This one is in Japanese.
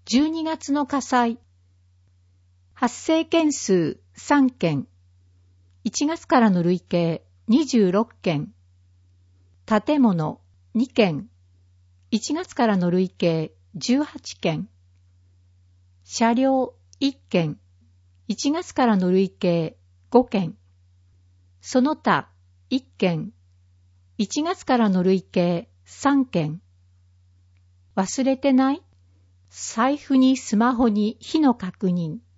12月の火災。発生件数3件。1月からの累計26件。建物2件。1月からの累計18件。車両1件。1月からの累計5件。その他1件。1月からの累計3件。忘れてない？財布にスマホに火の確認。